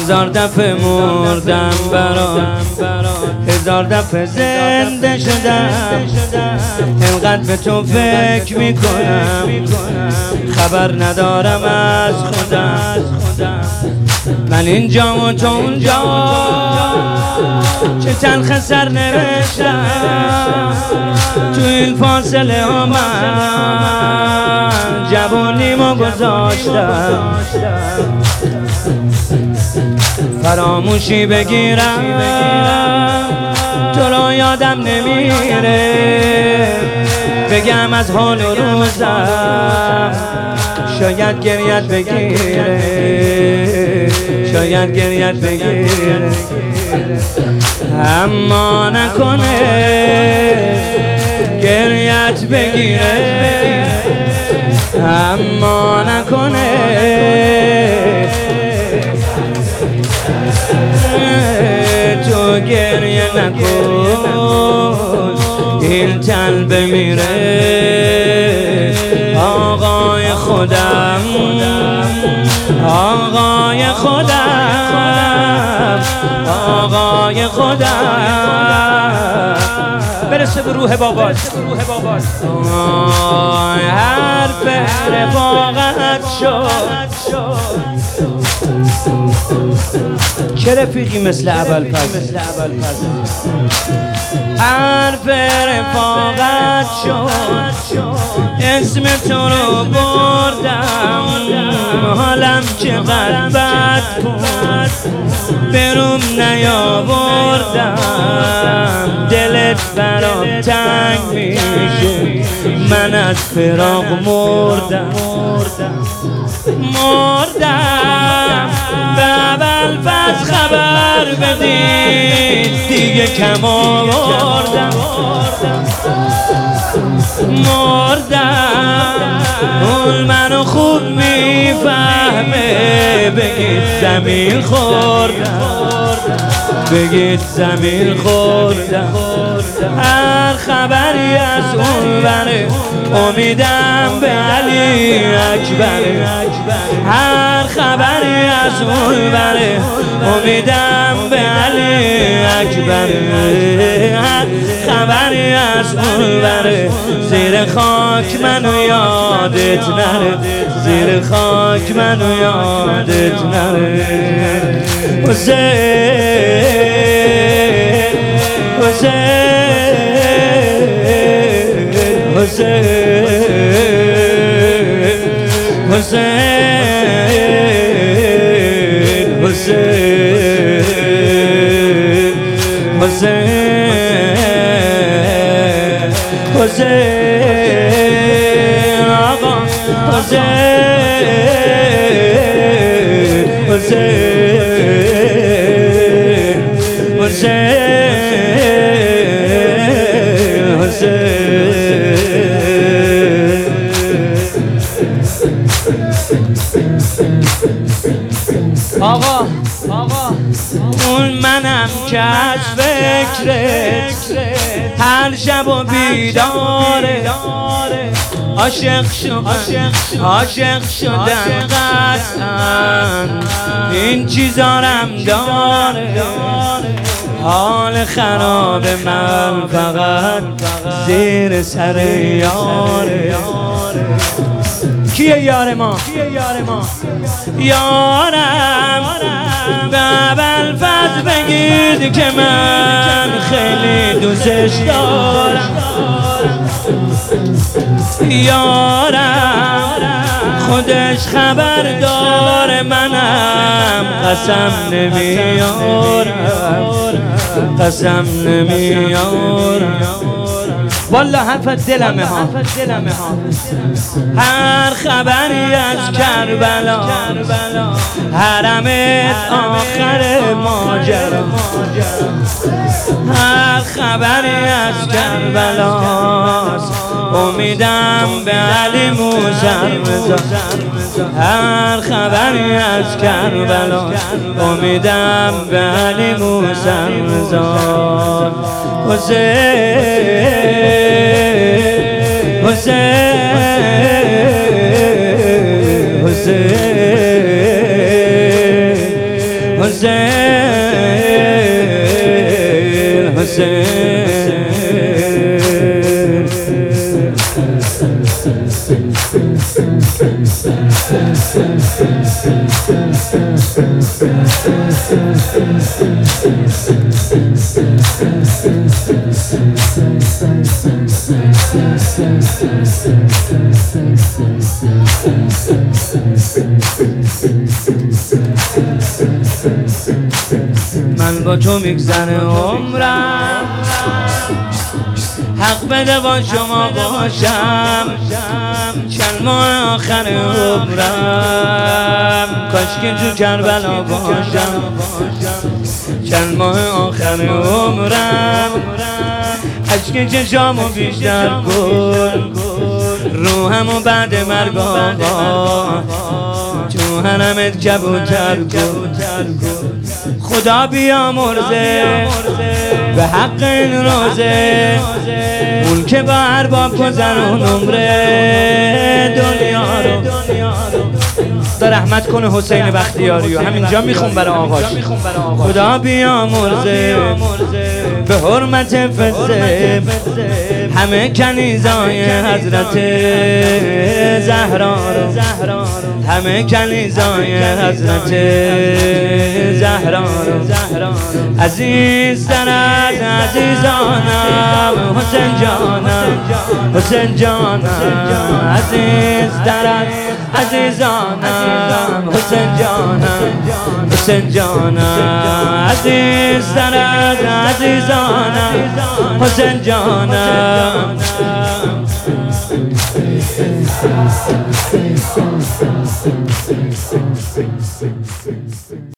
هزار دفعه مردم برات، هزار دفعه زنده شدم، اینقدر به تو فکر میکنم خبر ندارم از خودم. من اینجا و تو اونجا چه تلخ سر نوشتم، تو این فاصله ها من جوانیمو گذاشتم. فراموشی بگیرم تو رو یادم نمیره، بگم از حال و روزم شاید گریت بگیره، شاید گریت بگیره، اما نکنه گریت بگیره، اما نکنه تو گریه نکن این تن بمیره. آقای خودم، آقای خودم، آقای خودم، برسه به روح بابات. حرف رفاقت شد، چه رفیقی مثل ابوالفضل، حرف رفاقت شد، اسم تو رو بردم، حالم چقدر بد بود بروم نیاوردم، دلت برام تنگ میشه من از فراق مردم، مردم. به ابوالفضل خبر بدید دیگه کم آوردم، مردم. اون منو خوب میفهمه، بگید زمین خوردم، بگید زمین خوردم. هر خبری از اون بره امیدم به علی اکبر، هر خبری از اون بره امیدم به علی اکبر، هر خبری از اون بره زیر خاک منو یادت نره، زیر خاک منو یادت نره. آقا اون منم که از فکرت هر شب و بیداره، عاشق شدن قطعاً این چیزارم داره، حال خراب من فقط زیر سر یاره. کیه یار ما؟ یارم به ابوالفضل بگید که من خیلی دوستش دارم، یارم خودش خبر داره منم قسم نمیارم، قسم نمیارم، والله حرف دلمه ها. هر خبری از کربلا حرمت آخر ماجرا، هر خبری از کربلاست امیدم به علی موسی رضا، هر خبری از کربلا امیدم به علی موسی رضا. حسین حسین من با تو میگذره عمرم، حق بده با شما باشم، چند ماه آخر عمرم کاش که تو کربلا باشم، چند ماه آخر عمرم اشک چشامو بیشتر کن، روحمو بعد مرگ آقا تو حرمت کبوتر کن. خدا بیامرزه به حق این روزه، اون که با ارباب گذرون عمره دنیا رو. خدا رحمت کنه حسین بختیاری و همینجا میخون برای آقاش. خدا بیامرزه به حرمت فزه همه کنیزای حضرت زهرا رو، همه کنیزای حضرت زهرا رو. عزیزتر از عزیزانم حسین جانم، حسین جانم عزیزتر از عزیزانم حسین جانم، حسین جانم عزیزتر از عزیزانم حسین جانم.